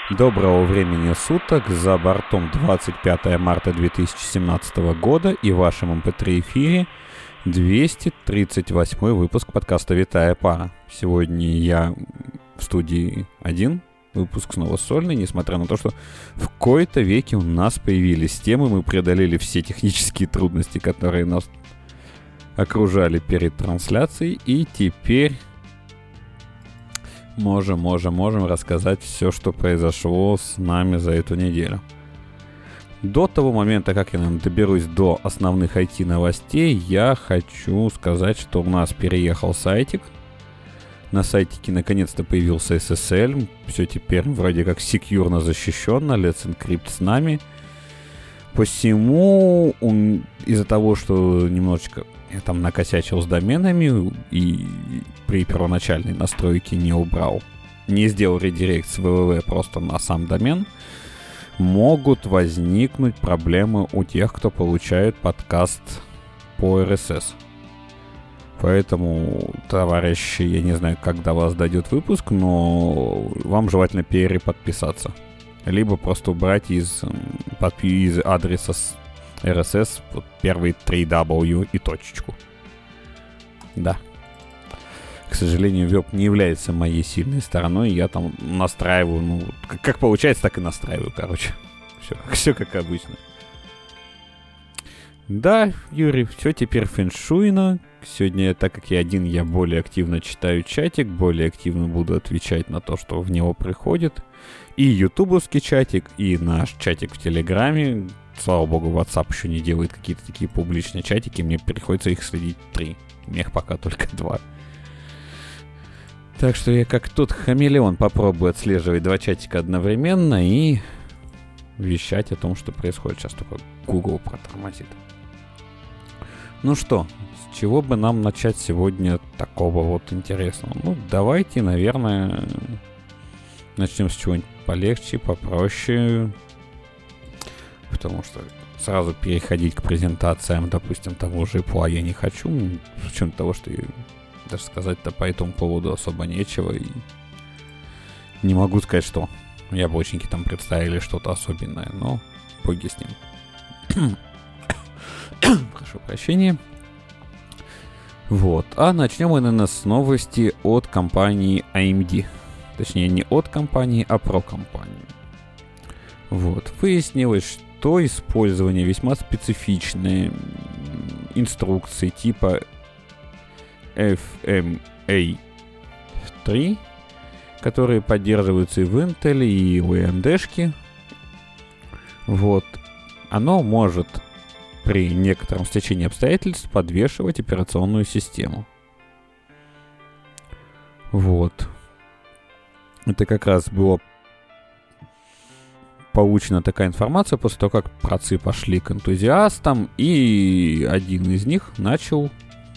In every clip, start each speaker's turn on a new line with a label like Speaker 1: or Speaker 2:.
Speaker 1: Доброго времени суток, за бортом 25 марта 2017 года и в вашем MP3 эфире 238 выпуск подкаста «Витая пара». Сегодня я в студии один, выпуск снова сольный, несмотря на то, что в кои-то веке у нас появились темы, мы преодолели все технические трудности, которые нас окружали перед трансляцией, и теперь можем рассказать все, что произошло с нами за эту неделю. До того момента, как я, наверное, доберусь до основных IT-новостей, я хочу сказать, что у нас переехал сайтик. На сайтике наконец-то появился SSL. Все теперь вроде как секьюрно защищено. Let's Encrypt с нами. Посему из-за того, что немножечко я там накосячил с доменами и при первоначальной настройке не сделал редирект с www просто на сам домен, могут возникнуть проблемы у тех, кто получает подкаст по RSS. Поэтому, товарищи, я не знаю, когда вас дойдет выпуск, но вам желательно переподписаться. Либо просто убрать из адреса RSS вот первые 3 W и точечку. Да. К сожалению, веб не является моей сильной стороной. Я там настраиваю, как получается, так и настраиваю, короче. Все как обычно. Да, Юрий, все теперь фэншуйно. Сегодня, так как я один, я более активно читаю чатик, более активно буду отвечать на то, что в него приходит. И ютубовский чатик, и наш чатик в Телеграме. Слава богу, WhatsApp еще не делает какие-то такие публичные чатики, мне приходится их следить 3. У меня их пока только 2. Так что я как тот хамелеон попробую отслеживать 2 чатика одновременно и вещать о том, что происходит. Сейчас только Google протормозит. Ну что, с чего бы нам начать сегодня такого вот интересного? Давайте, наверное, начнем с чего-нибудь полегче, попроще. Потому что сразу переходить к презентациям, допустим, того же Apple я не хочу. Причем того, что даже сказать-то по этому поводу особо нечего. И не могу сказать, что яблочники там представили что-то особенное, но боги с ним. Прошу прощения. Вот. А начнем мы, наверное, с новости от компании AMD. Точнее, не от компании, а про компанию. Вот. Выяснилось, что использование весьма специфичной инструкции типа FMA3, которые поддерживаются и в Intel, и у AMD-шки, вот, оно может при некотором стечении обстоятельств подвешивать операционную систему. Вот. Это как раз было получена такая информация после того, как працы пошли к энтузиастам, и один из них начал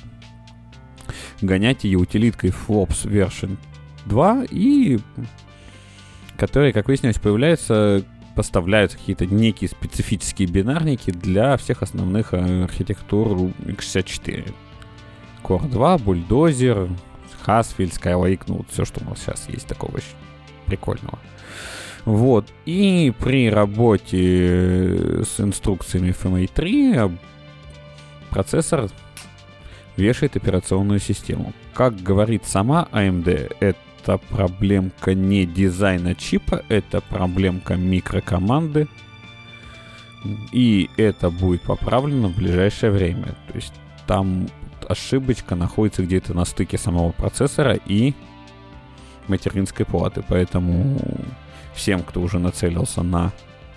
Speaker 1: гонять ее утилиткой Flops Version 2, и которые, как выяснилось, поставляются какие-то некие специфические бинарники для всех основных архитектур x64. Core 2, Bulldozer, Hasfield, Skylake, все, что у нас сейчас есть такого прикольного. Вот. И при работе с инструкциями FMA3 процессор вешает операционную систему. Как говорит сама AMD, это проблемка не дизайна чипа, это проблемка микрокоманды. И это будет поправлено в ближайшее время. То есть там ошибочка находится где-то на стыке самого процессора и материнской платы. Поэтому всем, кто уже нацелился на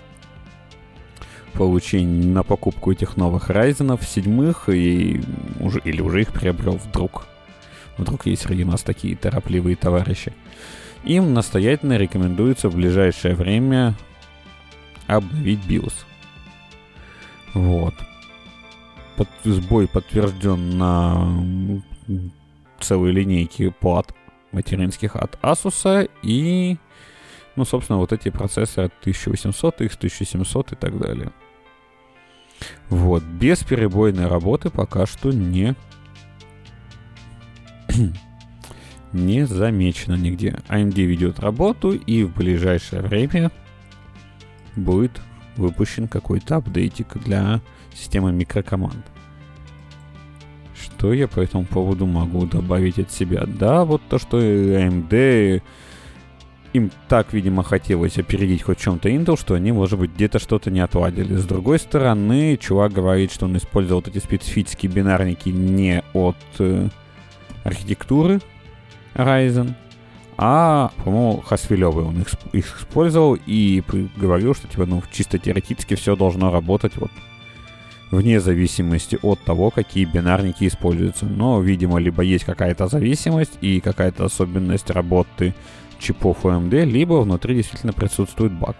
Speaker 1: покупку этих новых Ryzen 7 или уже их приобрел вдруг есть среди нас такие торопливые товарищи, им настоятельно рекомендуется в ближайшее время обновить BIOS. Вот. Сбой подтвержден на целой линейке плат материнских от Asus и, собственно, вот эти процессоры 1800, X1700 и так далее. Вот. Бесперебойной работы пока что не замечено нигде. AMD ведет работу, и в ближайшее время будет выпущен какой-то апдейтик для системы микрокоманд. Что я по этому поводу могу добавить от себя? Да, вот то, что AMD, им так, видимо, хотелось опередить хоть в чем-то Intel, что они, может быть, где-то что-то не отладили. С другой стороны, чувак говорит, что он использовал вот эти специфические бинарники не от архитектуры Ryzen, а, по-моему, Haswell-овые он их использовал и говорил, что типа, чисто теоретически все должно работать вот вне зависимости от того, какие бинарники используются. Но, видимо, либо есть какая-то зависимость и какая-то особенность работы чипов AMD, либо внутри действительно присутствует баг.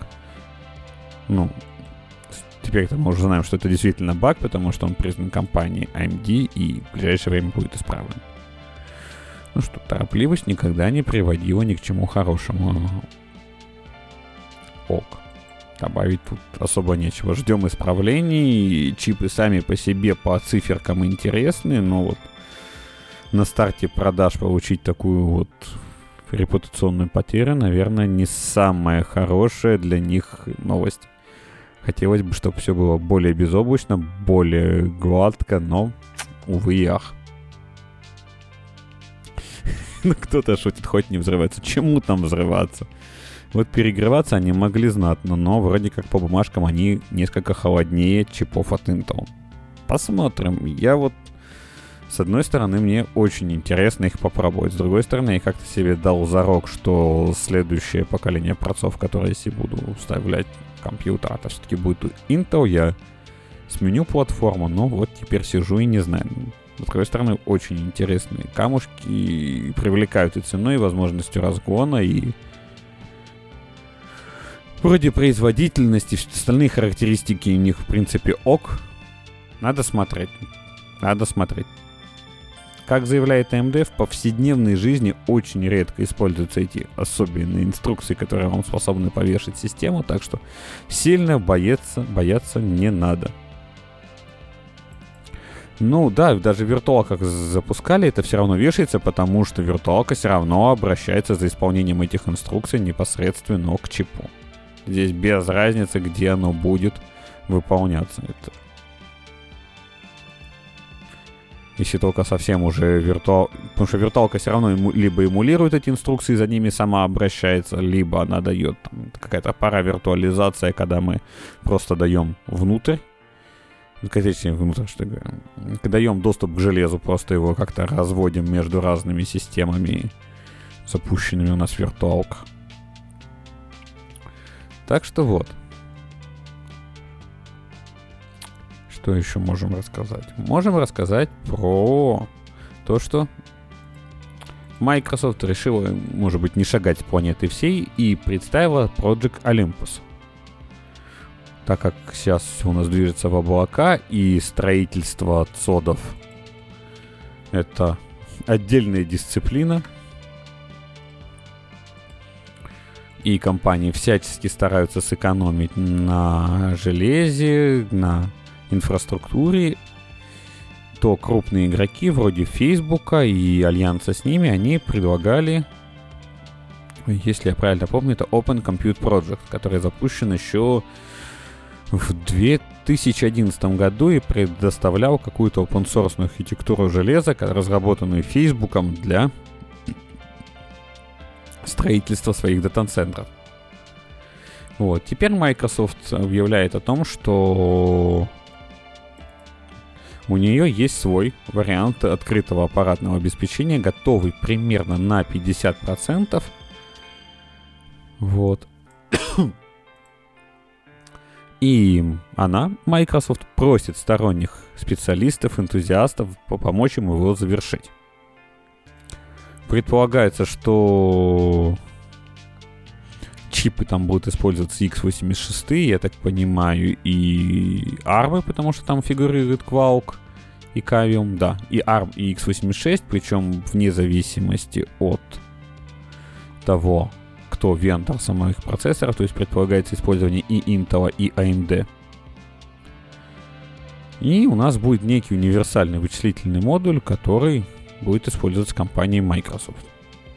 Speaker 1: Теперь-то мы уже знаем, что это действительно баг, потому что он признан компанией AMD и в ближайшее время будет исправлен. Торопливость никогда не приводила ни к чему хорошему. Ок. Добавить тут особо нечего. Ждем исправлений. Чипы сами по себе по циферкам интересны, но вот на старте продаж получить такую вот репутационную потерю, наверное, не самая хорошая для них новость. Хотелось бы, чтобы все было более безоблачно, более гладко, но, увы и ах. Кто-то шутит, хоть не взрывается. Чему там взрываться? Вот перегреваться они могли знатно, но вроде как по бумажкам они несколько холоднее чипов от Intel. Посмотрим. Я вот, с одной стороны, мне очень интересно их попробовать. С другой стороны, я как-то себе дал зарок, что следующее поколение процессоров, которые я себе буду вставлять в компьютер, это все-таки будет Intel. Я сменю платформу, но вот теперь сижу и не знаю. С другой стороны, очень интересные камушки, привлекают и ценой, и возможностью разгона, и вроде производительности, остальные характеристики у них, в принципе, ок. Надо смотреть. Как заявляет AMD, в повседневной жизни очень редко используются эти особенные инструкции, которые вам способны повешать систему, так что сильно бояться не надо. Да, даже виртуалка как запускали, это все равно вешается, потому что виртуалка все равно обращается за исполнением этих инструкций непосредственно к чипу. Здесь без разницы, где оно будет выполняться. Это если только совсем уже потому что виртуалка все равно либо эмулирует эти инструкции, за ними сама обращается, либо она дает какая-то паравиртуализация, когда мы просто даем внутрь, даем доступ к железу, просто его как-то разводим между разными системами, запущенными у нас в виртуалках. Так что вот. Что еще можем рассказать? Можем рассказать про то, что Microsoft решила, может быть, не шагать с планеты всей и представила Project Olympus. Так как сейчас все у нас движется в облака, и строительство цодов — это отдельная дисциплина, и компании всячески стараются сэкономить на железе, на инфраструктуре, то крупные игроки вроде Фейсбука и альянса с ними, они предлагали, если я правильно помню, это Open Compute Project, который запущен еще в 2011 году и предоставлял какую-то open-source архитектуру железа, разработанную Фейсбуком для строительства своих дата-центров. Вот. Теперь Microsoft объявляет о том, что у нее есть свой вариант открытого аппаратного обеспечения, готовый примерно на 50%. Вот. И Microsoft, просит сторонних специалистов, энтузиастов помочь ему его завершить. Предполагается, что чипы там будут использоваться x86, я так понимаю, и ARM, потому что там фигурирует Quark и Cavium, да, и ARM, и x86, причем вне зависимости от того, кто вендор самих процессоров, то есть предполагается использование и Intel, и AMD. И у нас будет некий универсальный вычислительный модуль, который будет использоваться компанией Microsoft.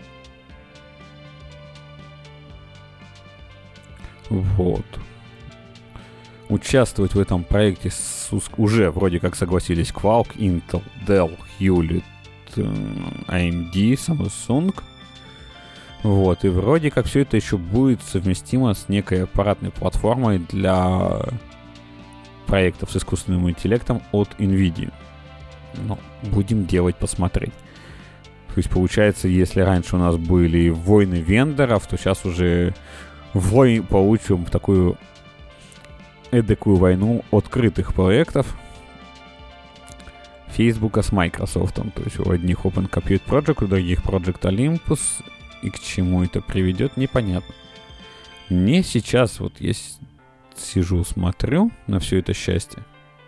Speaker 1: Вот. Участвовать в этом проекте уже вроде как согласились Qualcomm, Intel, Dell, Hewlett, AMD, Samsung. Вот. И вроде как все это еще будет совместимо с некой аппаратной платформой для проектов с искусственным интеллектом от NVIDIA. Но будем делать, посмотреть. То есть получается, если раньше у нас были войны вендоров, то сейчас уже получим такую эдакую войну открытых проектов Фейсбука с Microsoft. То есть у одних Open Compute Project, у других Project Olympus. И к чему это приведет, непонятно. Мне сейчас, вот я сижу, смотрю на все это счастье.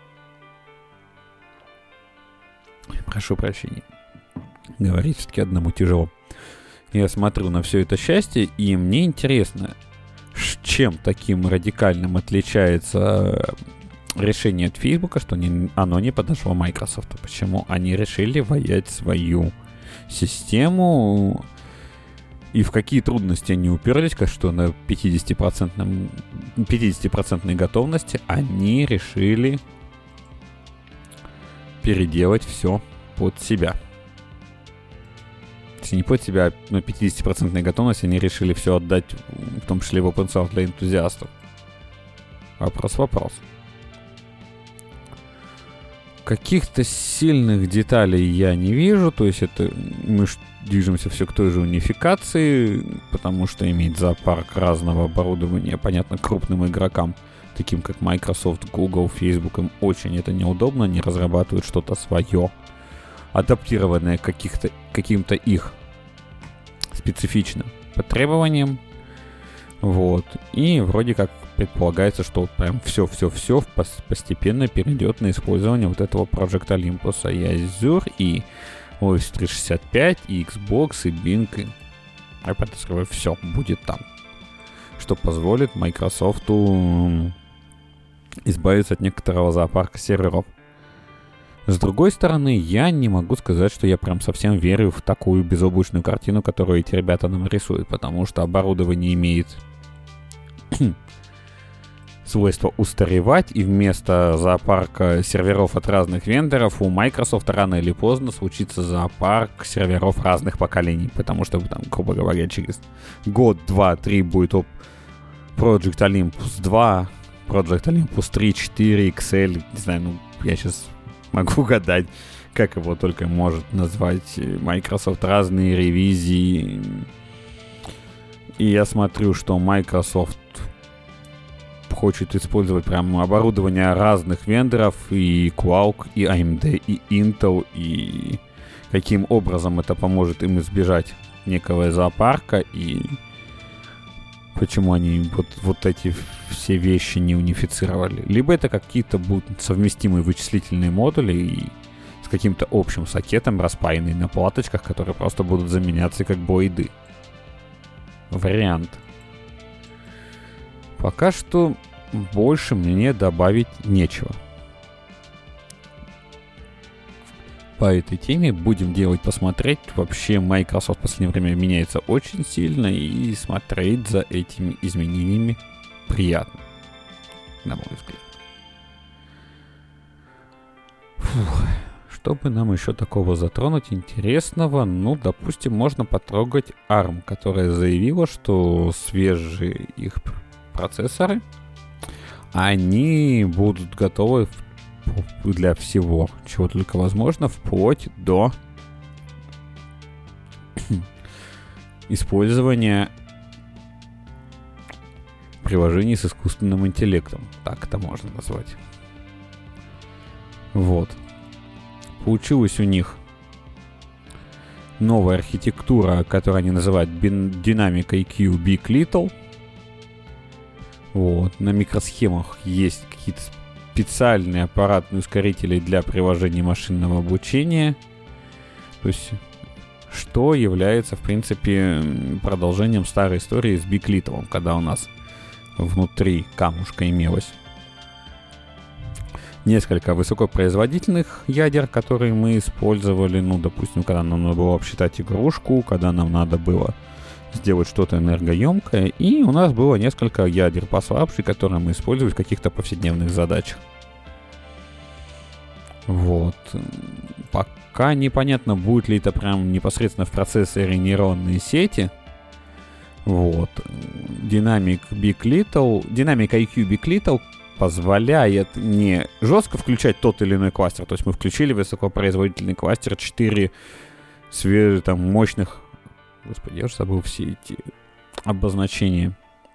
Speaker 1: Прошу прощения. Говорить все-таки одному тяжело. Я смотрю на все это счастье, и мне интересно, чем таким радикальным отличается решение от Фейсбука, что оно не подошло Microsoft. Почему они решили воять свою систему, и в какие трудности они уперлись, что на 50% готовности они решили переделать все под себя. Если не под себя, но 50% готовность они решили все отдать, в том числе в open source для энтузиастов. Вопрос. Каких-то сильных деталей я не вижу, то есть это мы движемся все к той же унификации, потому что иметь зоопарк разного оборудования, понятно, крупным игрокам, таким как Microsoft, Google, Facebook, им очень это неудобно, они разрабатывают что-то свое, адаптированное к каким-то их специфичным потребованиям. Вот. И вроде как предполагается, что прям все постепенно перейдет на использование вот этого Project Olympus, и Azure, и Office 365, и Xbox, и Bing, и iPad, все будет там. Что позволит Microsoft избавиться от некоторого зоопарка серверов. С другой стороны, я не могу сказать, что я прям совсем верю в такую безоблачную картину, которую эти ребята нам рисуют, потому что оборудование имеет свойство устаревать, и вместо зоопарка серверов от разных вендоров у Microsoft рано или поздно случится зоопарк серверов разных поколений, потому что, там, грубо говоря, через год, 2, 3 будет Project Olympus 2, Project Olympus 3, 4, XL, не знаю, я сейчас могу гадать, как его только может назвать Microsoft, разные ревизии. И я смотрю, что Microsoft хочет использовать прям оборудование разных вендоров, и Qualcomm, и AMD, и Intel, и каким образом это поможет им избежать некого зоопарка, и почему они вот эти все вещи не унифицировали. Либо это какие-то будут совместимые вычислительные модули и с каким-то общим сокетом, распаянные на платочках, которые просто будут заменяться как боиды. Вариант. Пока что больше мне добавить нечего. По этой теме будем делать, посмотреть. Вообще Microsoft в последнее время меняется очень сильно, и смотреть за этими изменениями приятно, на мой взгляд. Что бы нам еще такого затронуть интересного? Ну, допустим, можно потрогать ARM, которая заявила, что свежие их процессоры, они будут готовы для всего, чего только возможно, вплоть до использования приложений с искусственным интеллектом. Так это можно назвать. Вот. Получилась у них новая архитектура, которую они называют Dynamic IQ Big Little. Вот. На микросхемах есть какие-то специальные аппаратные ускорители для приложения машинного обучения. То есть, что является, в принципе, продолжением старой истории с Big Little, когда у нас внутри камушка имелось несколько высокопроизводительных ядер, которые мы использовали, ну, допустим, когда нам надо было обсчитать игрушку, когда нам надо было сделать что-то энергоемкое, и у нас было несколько ядер послабже, которые мы использовали в каких-то повседневных задачах. Вот. Пока непонятно, будет ли это прям непосредственно в процессоре нейронные сети. Вот. Dynamic IQ Big Little позволяет не жестко включать тот или иной кластер. То есть мы включили высокопроизводительный кластер 4 мощных... Господи, я уже забыл все эти обозначения.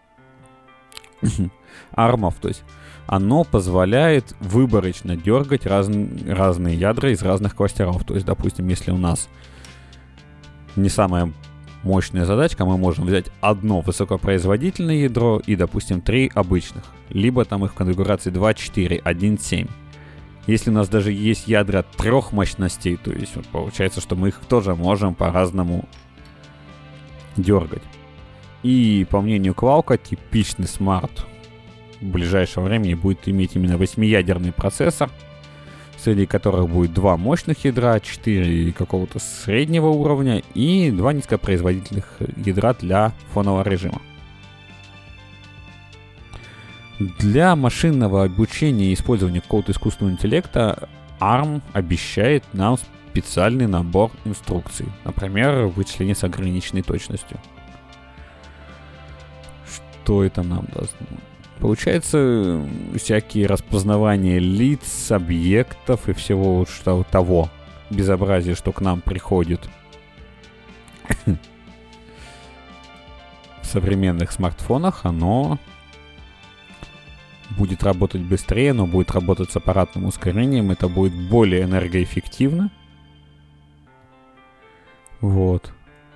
Speaker 1: армов. То есть оно позволяет выборочно дергать разные ядра из разных кластеров. То есть, допустим, если у нас не самая мощная задачка, мы можем взять одно высокопроизводительное ядро и, допустим, 3 обычных. Либо там их в конфигурации 2, 4, 1, 7. Если у нас даже есть ядра 3 мощностей, то есть вот получается, что мы их тоже можем по-разному дергать. И по мнению Квалка, типичный смарт в ближайшее время будет иметь именно 8-ядерный процессор, среди которых будет 2 мощных ядра, 4 какого-то среднего уровня и 2 низкопроизводительных ядра для фонового режима. Для машинного обучения и использования какого-то искусственного интеллекта ARM обещает нам специальный набор инструкций. Например, вычисление с ограниченной точностью. Что это нам даст? Получается, всякие распознавания лиц, объектов и всего того безобразия, что к нам приходит в современных смартфонах, оно будет работать быстрее, оно будет работать с аппаратным ускорением, это будет более энергоэффективно. Вот.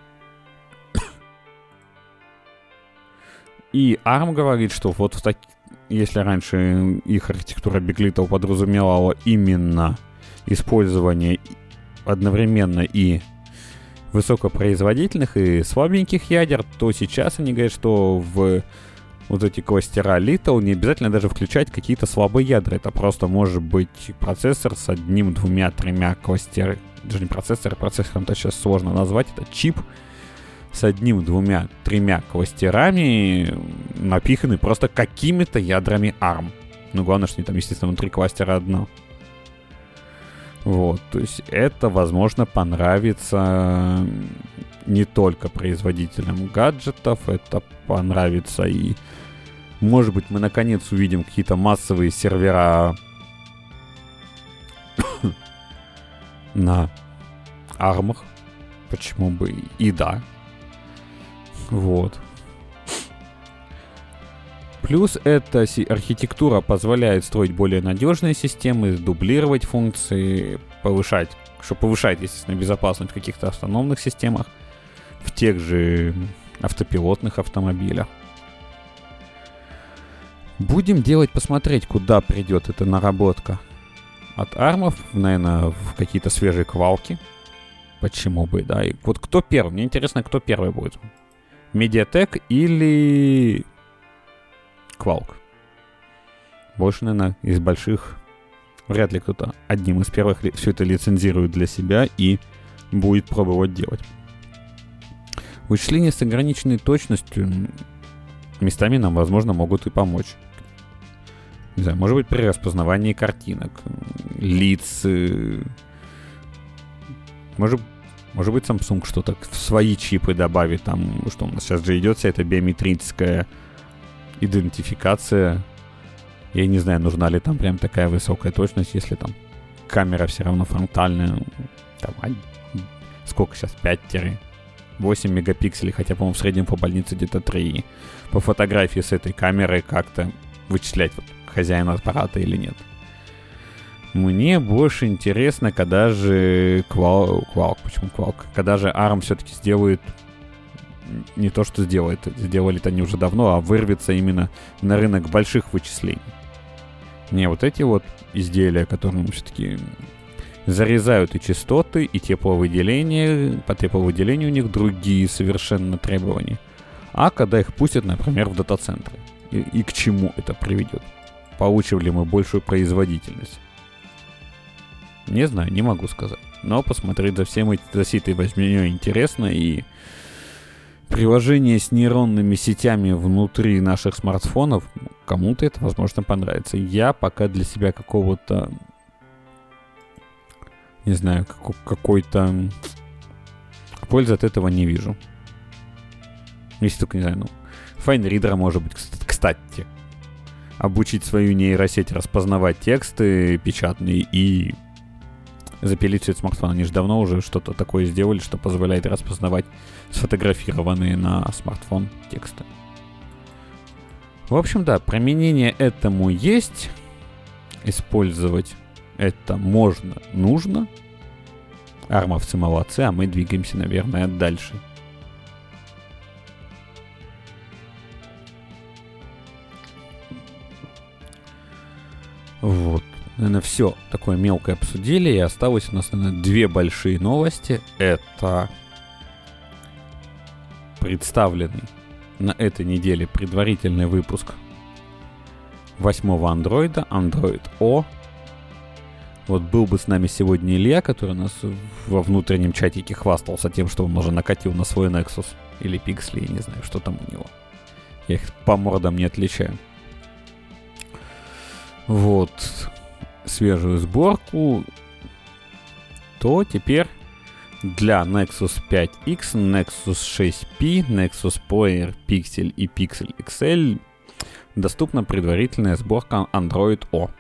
Speaker 1: И ARM говорит, что вот если раньше их архитектура Big Little подразумевала именно использование одновременно и высокопроизводительных, и слабеньких ядер, то сейчас они говорят, что в вот эти кластера Little не обязательно даже включать какие-то слабые ядра. Это просто может быть процессор с 1, 2, 3 кластерами. Даже не процессором-то сейчас сложно назвать, это чип с 1, 2, 3 кластерами, напиханы просто какими-то ядрами ARM. Ну, главное, что они там, естественно, внутри кластера одно. Вот, то есть это, возможно, понравится не только производителям гаджетов, это понравится и, может быть, мы наконец увидим какие-то массовые сервера на армах. Почему бы и да. Вот. Плюс эта архитектура позволяет строить более надежные системы, дублировать функции, что повышает, естественно, безопасность в каких-то автономных системах, в тех же автопилотных автомобилях. Будем посмотреть, куда придет эта наработка от армов, наверное, в какие-то свежие квалки. Почему бы, да. И вот кто первый? Мне интересно, кто первый будет. Mediatek или Quark? Больше, наверное, из больших вряд ли кто-то одним из первых все это лицензирует для себя и будет пробовать делать. Вычисления с ограниченной точностью местами нам, возможно, могут и помочь. Не знаю, может быть, при распознавании картинок, лиц. Может быть, Samsung что-то в свои чипы добавит. Там, что у нас сейчас же идет вся эта биометрическая идентификация. Я не знаю, нужна ли там прям такая высокая точность, если там камера все равно фронтальная. Там, сколько сейчас? 5-8 мегапикселей, хотя, по-моему, в среднем по больнице где-то 3. По фотографии с этой камерой как-то вычислять хозяина аппарата или нет. Мне больше интересно, когда же когда же ARM все-таки сделает не то, что сделает, сделали-то они уже давно, а вырвется именно на рынок больших вычислений. Не вот эти вот изделия, которые все-таки зарезают и частоты, и тепловыделение, по тепловыделению у них другие совершенно требования. А когда их пустят, например, в дата-центры. И к чему это приведет? Получим ли мы большую производительность? Не знаю, не могу сказать. Но посмотреть за всей этой возьмёй интересно. И приложение с нейронными сетями внутри наших смартфонов, кому-то это, возможно, понравится. Я пока для себя какого-то, не знаю, какой-то пользы от этого не вижу. Если только, не знаю, файнридера, может быть, кстати. Обучить свою нейросеть распознавать тексты печатные и запилить все это смартфон. Они же давно уже что-то такое сделали, что позволяет распознавать сфотографированные на смартфон тексты. В общем, да, применение этому есть. Использовать это можно, нужно. Армовцы молодцы, а мы двигаемся, наверное, дальше. Вот. Наверное, все такое мелкое обсудили. И осталось у нас, наверное, две большие новости. Это представленный на этой неделе предварительный выпуск 8-го андроида, Android O. Вот был бы с нами сегодня Илья, который у нас во внутреннем чатике хвастался тем, что он уже накатил на свой Nexus или Pixel, я не знаю, что там у него. Я их по мордам не отличаю. Вот свежую сборку, то теперь для Nexus 5X, Nexus 6P, Nexus Player Pixel и Pixel XL доступна предварительная сборка Android O.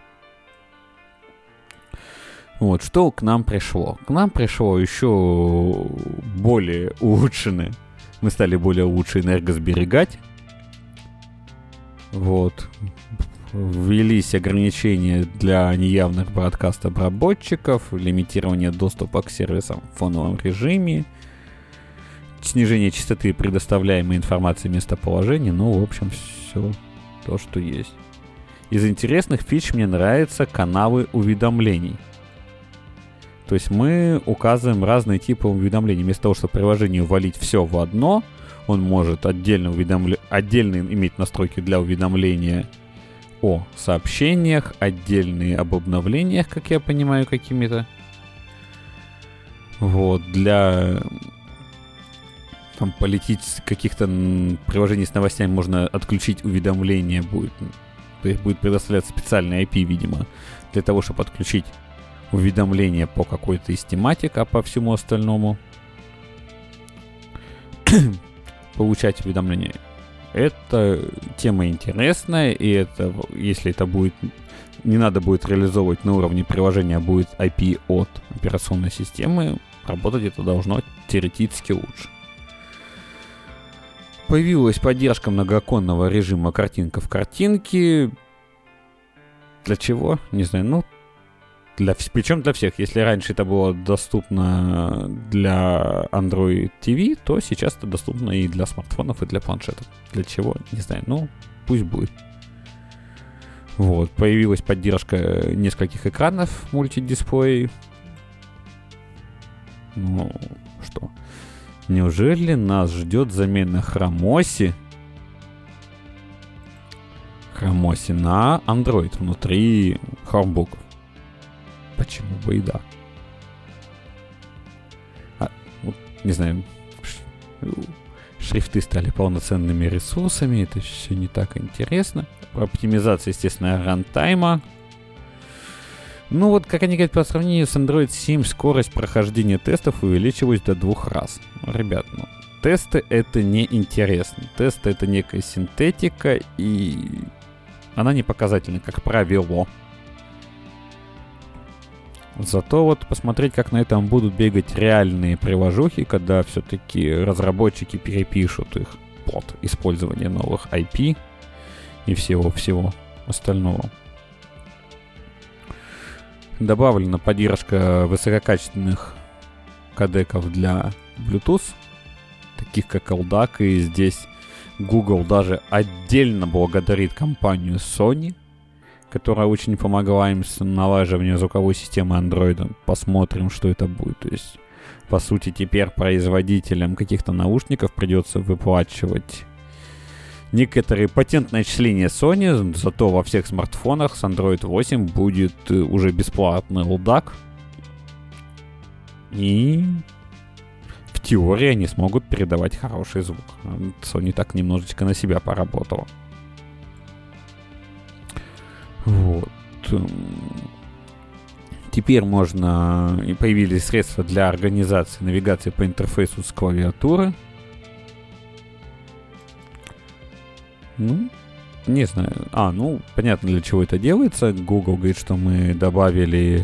Speaker 1: Вот, что к нам пришло? К нам пришло еще более улучшенное. Мы стали более лучше энергосберегать. Вот. Ввелись ограничения для неявных бродкаст-обработчиков, лимитирование доступа к сервисам в фоновом режиме, снижение частоты предоставляемой информации местоположения, в общем, все то, что есть. Из интересных фич мне нравятся каналы уведомлений. То есть мы указываем разные типы уведомлений. Вместо того, чтобы приложению валить все в одно, он может отдельно иметь настройки для уведомления о сообщениях, отдельные об обновлениях, как я понимаю, какими-то. Вот, для там каких-то приложений с новостями можно отключить уведомления будет. То есть будет предоставляться специальный IP, видимо, для того, чтобы отключить уведомления по какой-то из тематик, а по всему остальному получать уведомления. Это тема интересная, и это, если это будет, не надо будет реализовывать на уровне приложения, а будет IP от операционной системы, работать это должно теоретически лучше. Появилась поддержка многооконного режима картинка в картинке. Для чего? Не знаю, причем для всех. Если раньше это было доступно для Android TV, то сейчас это доступно и для смартфонов, и для планшетов. Для чего? Не знаю. Пусть будет. Вот. Появилась поддержка нескольких экранов мультидисплей. Что? Неужели нас ждет замена Хромоси на Android внутри хромбуков? Почему бы и да? Не знаю, шрифты стали полноценными ресурсами, это все не так интересно. Оптимизация, естественно, рантайма. Как они говорят, по сравнению с Android 7, скорость прохождения тестов увеличилась до 2 раз. Ребят, тесты это не интересно. Тесты это некая синтетика, и она не показательна, как правило. Зато посмотреть, как на этом будут бегать реальные приложухи, когда все-таки разработчики перепишут их под использование новых IP и всего остального. Добавлена поддержка высококачественных кодеков для Bluetooth, таких как LDAC, и здесь Google даже отдельно благодарит компанию Sony, которая очень помогла им с налаживанием звуковой системы Android. Посмотрим, что это будет. То есть, по сути, теперь производителям каких-то наушников придется выплачивать некоторые патентные отчисления Sony, зато во всех смартфонах с Android 8 будет уже бесплатный LDAC. И в теории они смогут передавать хороший звук. Sony так немножечко на себя поработала. Вот. Теперь можно... И появились средства для организации навигации по интерфейсу с клавиатуры. Ну, не знаю. Понятно, для чего это делается. Google говорит, что мы добавили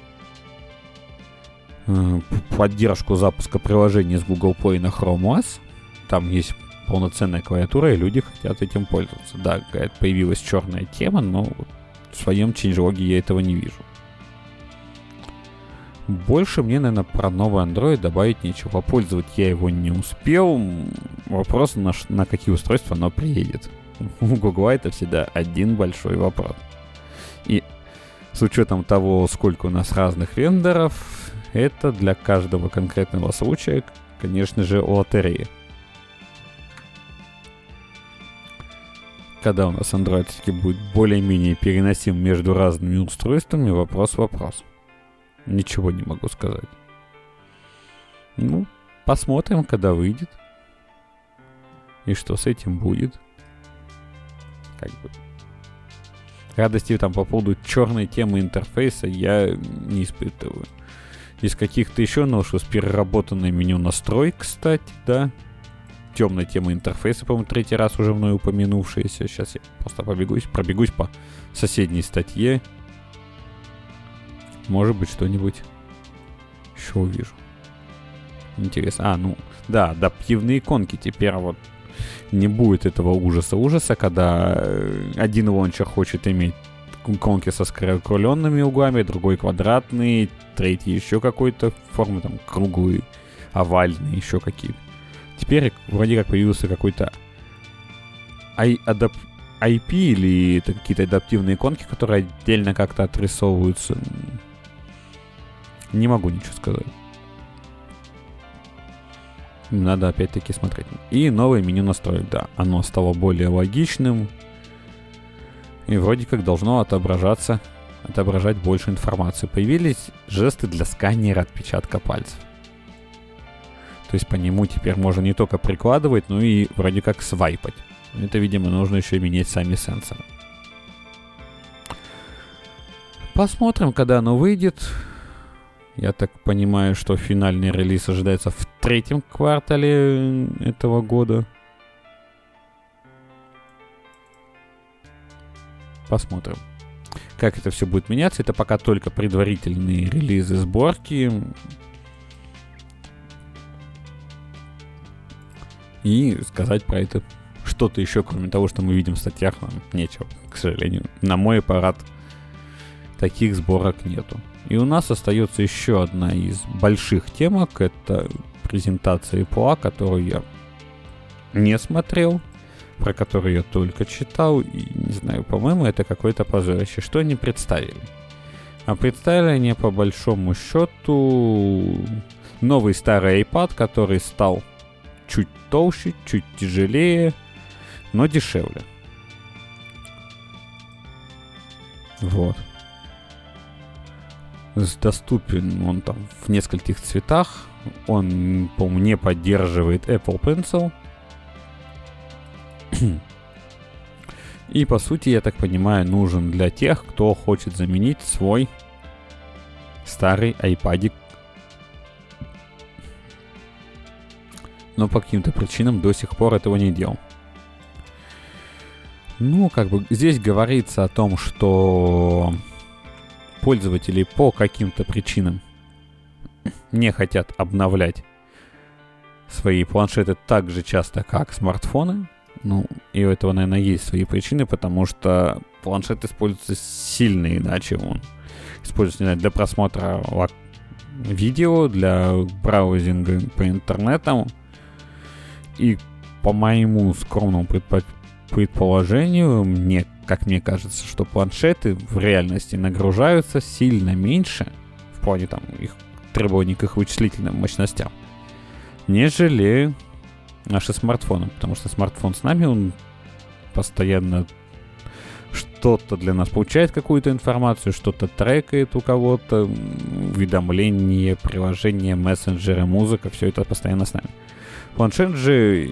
Speaker 1: поддержку запуска приложений с Google Play на Chrome OS. Там есть полноценная клавиатура, и люди хотят этим пользоваться. Да, появилась черная тема, но в своем changelog я этого не вижу. Больше мне, наверное, про новый Android добавить нечего. Попользовать я его не успел. Вопрос, на какие устройства оно приедет. У Google это всегда один большой вопрос. И с учетом того, сколько у нас разных вендоров, это для каждого конкретного случая, конечно же, лотерея. Когда у нас Android все-таки будет более-менее переносим между разными устройствами, вопрос. Ничего не могу сказать. Посмотрим, когда выйдет. И что с этим будет. Радости там по поводу черной темы интерфейса я не испытываю. Из каких-то еще новшеств переработанное меню настроек, кстати, да. Темная тема интерфейса, по-моему, третий раз уже мной упомянувшаяся. Сейчас я просто пробегусь по соседней статье. Может быть, что-нибудь еще увижу. Интересно. Да, адаптивные иконки. Теперь вот не будет этого ужаса, когда один лончер хочет иметь иконки со скругленными углами, другой квадратный, третий еще какой-то формы, там, круглый, овальный, еще какие-то. Теперь вроде как появился какой-то IP или это какие-то адаптивные иконки, которые отдельно как-то отрисовываются. Не могу ничего сказать. Надо опять-таки смотреть. И новое меню настроек, да. Оно стало более логичным. И вроде как должно отображать больше информации. Появились жесты для сканера отпечатка пальцев. То есть по нему теперь можно не только прикладывать, но и вроде как свайпать. Это, видимо, нужно еще менять сами сенсоры. Посмотрим, когда оно выйдет. Я так понимаю, что финальный релиз ожидается в третьем квартале этого года. Посмотрим, как это все будет меняться. Это пока только предварительные релизы сборки. И сказать про это что-то еще, кроме того, что мы видим в статьях, нам нечего, к сожалению. На мой аппарат таких сборок нету. И у нас остается еще одна из больших темок. Это презентация Apple, которую я не смотрел, про которую я только читал. И не знаю, по-моему, это какое-то позорище. Что они представили? А представили они по большому счету новый старый iPad, который стал чуть толще, чуть тяжелее, но дешевле. Вот. Доступен он там в нескольких цветах. Он, по-моему, не поддерживает Apple Pencil. И, по сути, я так понимаю, нужен для тех, кто хочет заменить свой старый iPadик. Но по каким-то причинам до сих пор этого не делал. Здесь говорится о том, что пользователи по каким-то причинам не хотят обновлять свои планшеты так же часто, как смартфоны. И у этого, наверное, есть свои причины, потому что планшет используется сильно иначе. Он используется, не знаю, для просмотра видео, для браузинга по интернету. И по моему скромному предположению, как мне кажется, что планшеты в реальности нагружаются сильно меньше в плане там их требований к их вычислительным мощностям, нежели наши смартфоны. Потому что смартфон с нами, он постоянно что-то для нас получает какую-то информацию, что-то трекает у кого-то, уведомления, приложения, мессенджеры, музыка, все это постоянно с нами. Планшет же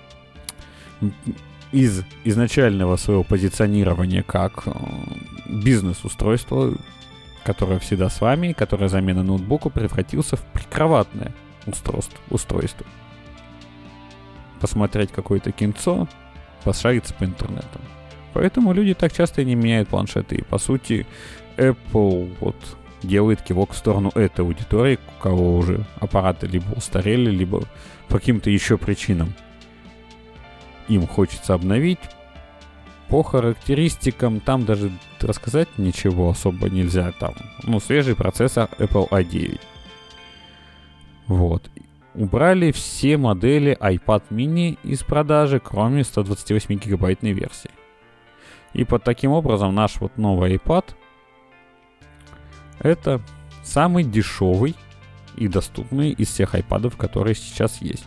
Speaker 1: из изначального своего позиционирования как бизнес-устройство, которое всегда с вами, которое замена ноутбуку, превратился в прикроватное устройство. Посмотреть какое-то кинцо, пошариться по интернету. Поэтому люди так часто и не меняют планшеты. И, по сути, Apple делает кивок в сторону этой аудитории, у кого уже аппараты либо устарели, либо по каким-то еще причинам им хочется обновить. По характеристикам там даже рассказать ничего особо нельзя. Там, свежий процессор Apple i9. Убрали все модели iPad mini из продажи, кроме 128-гигабайтной версии. И таким образом наш новый iPad это самый дешевый и доступный из всех iPad'ов, которые сейчас есть.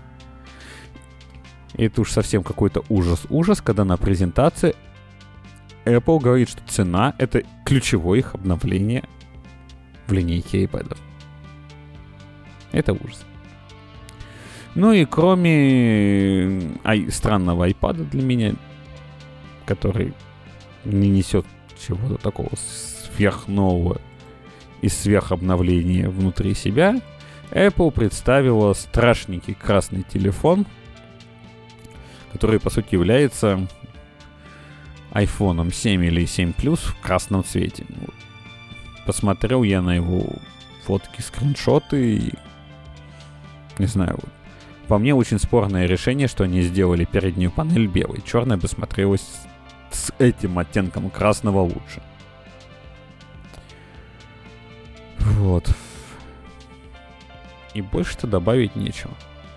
Speaker 1: И это уж совсем какой-то ужас, когда на презентации Apple говорит, что цена — это ключевое их обновление в линейке iPad'ов. Это ужас. И кроме странного iPad'а для меня, который не несет чего-то такого сверхнового и сверхобновления внутри себя, Apple представила страшненький красный телефон, который, по сути, является iPhone 7 или 7 Plus в красном цвете. Посмотрел я на его фотки, скриншоты и... Не знаю, по мне очень спорное решение, что они сделали переднюю панель белой. Черная бы смотрелась с этим оттенком красного лучше. И больше-то добавить нечего.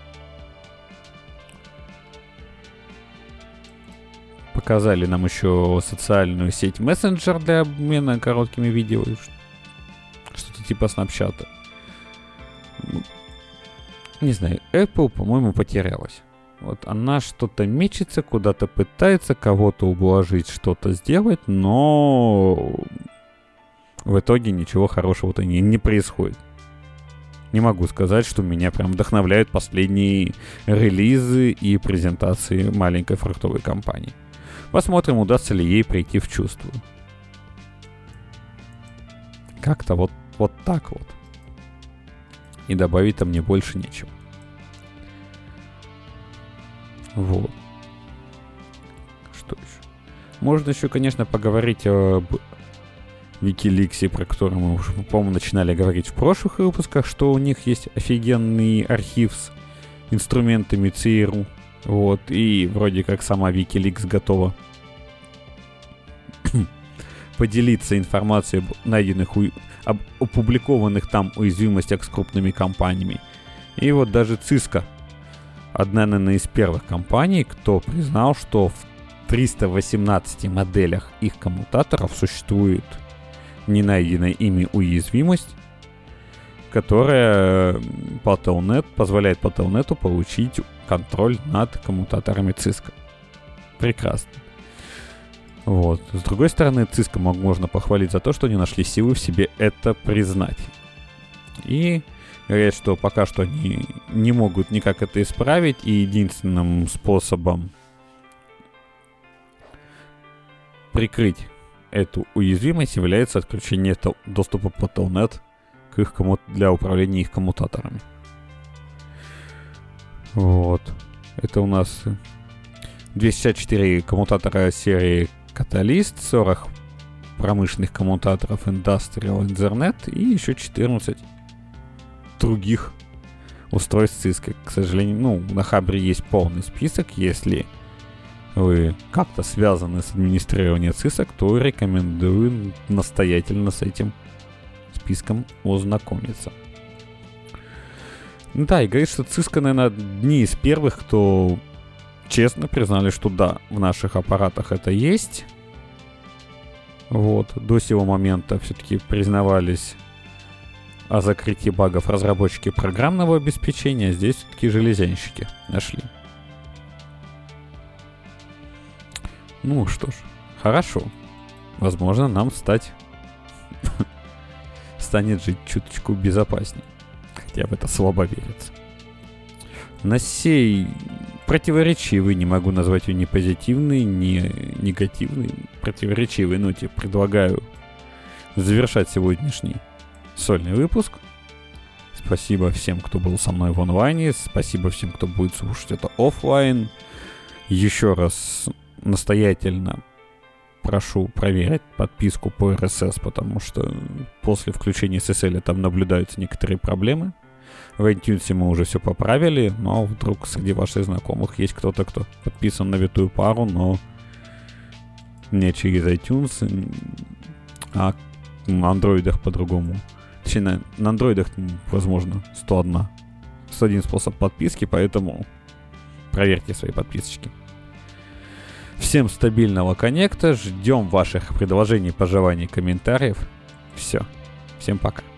Speaker 1: Показали нам еще социальную сеть Messenger для обмена короткими видео. Что-то типа Snapchat. Не знаю, Apple, по-моему, потерялась. Она что-то мечется, куда-то пытается кого-то ублажить, что-то сделать, но в итоге ничего хорошего-то не происходит. Не могу сказать, что меня прям вдохновляют последние релизы и презентации маленькой фруктовой компании. Посмотрим, удастся ли ей прийти в чувство. Как-то вот так вот. И добавить там мне больше нечего. Что еще? Можно еще, конечно, поговорить об Wikileaks, про который мы уже, по-моему, начинали говорить в прошлых выпусках, что у них есть офигенный архив с инструментами ЦРУ. И вроде как сама Wikileaks готова поделиться информацией об опубликованных там уязвимостях с крупными компаниями. И даже Cisco, одна, наверное, из первых компаний, кто признал, что в 318 моделях их коммутаторов существует ненайденная ими уязвимость, которая позволяет по Telnet получить контроль над коммутаторами Cisco. Прекрасно. С другой стороны, Cisco можно похвалить за то, что они нашли силы в себе это признать. И говорят, что пока что они не могут никак это исправить, и единственным способом прикрыть эту уязвимость является отключение доступа по Telnet для управления их коммутаторами. Это у нас 264 коммутатора серии Catalyst, 40 промышленных коммутаторов Industrial Ethernet и еще 14 других устройств Cisco. К сожалению, на Хабре есть полный список. Если вы как-то связаны с администрированием Cisco, то рекомендую настоятельно с этим списком ознакомиться. И говорит, что Cisco, наверное, одни из первых, кто честно признали, что да, в наших аппаратах это есть. До сего момента все-таки признавались о закрытии багов разработчики программного обеспечения. Здесь все-таки железянщики нашли. Что ж, хорошо. возможно, нам станет жить чуточку безопаснее. Хотя в это слабо верится. На сей противоречивый, не могу назвать ее ни позитивный, ни негативный, противоречивой ноте предлагаю завершать сегодняшний сольный выпуск. Спасибо всем, кто был со мной в онлайне. Спасибо всем, кто будет слушать это офлайн. Еще раз настоятельно прошу проверить подписку по RSS, потому что после включения SSL там наблюдаются некоторые проблемы. В iTunes мы уже все поправили, но вдруг среди ваших знакомых есть кто-то, кто подписан на витую пару, но не через iTunes, а на андроидах по-другому. Точнее, на андроидах, возможно, 101 способ подписки, поэтому проверьте свои подписочки. Всем стабильного коннекта, ждем ваших предложений, пожеланий, комментариев. Все, всем пока.